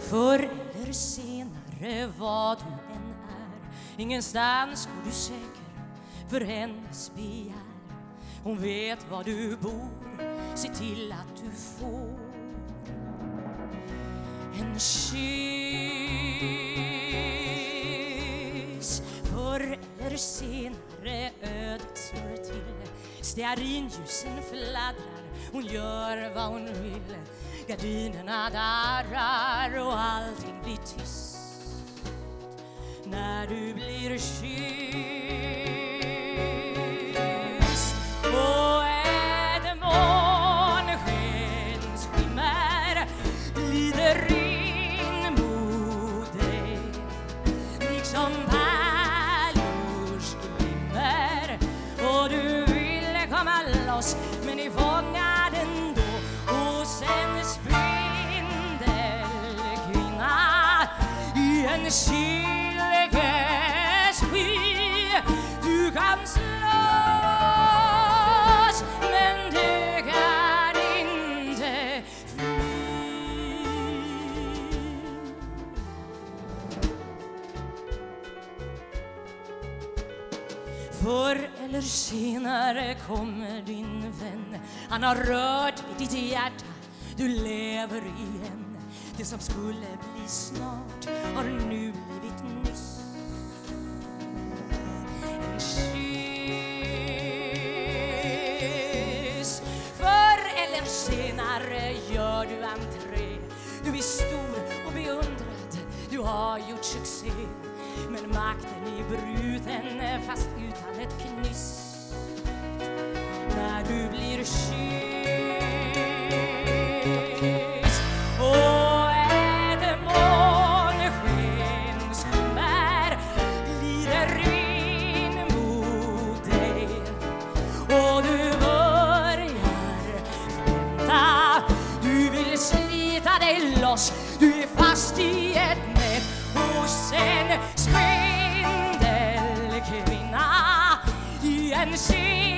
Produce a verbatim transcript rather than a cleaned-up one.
Förr eller senare, vad du än är, ingenstans går du säker för hennes begär. Hon vet var du bor, se till att du får en kyss. Förr eller senare, ödet slår till. Stearinljusen fladdrar, hon gör vad hon vill. Gardinerna darrar och allting blir tyst när du blir kysst. Och är det månskensskimmer glider in mot dig, liksom pärlors glimmer, och du vill komma loss, men ni fångar den då. Och sen spindelkvinna i en silkessky, du kan slåss, men du kan inte fly. Förr eller senare kommer din vän. Han har rört vid ditt hjärta, du lever igen. Det som skulle bli snart har nu blivit nyss. En kyss. Förr eller senare gör du entré. Du är stor och beundrad, du har gjort succé. Men makten är bruten fast utan ett knyss. När du blir kysst. Och är det månskensskimmer glider in mot dig, och du börjar vänta. Du vill slita dig loss, du är fast i ett nät. Och sen spindelkvinna i en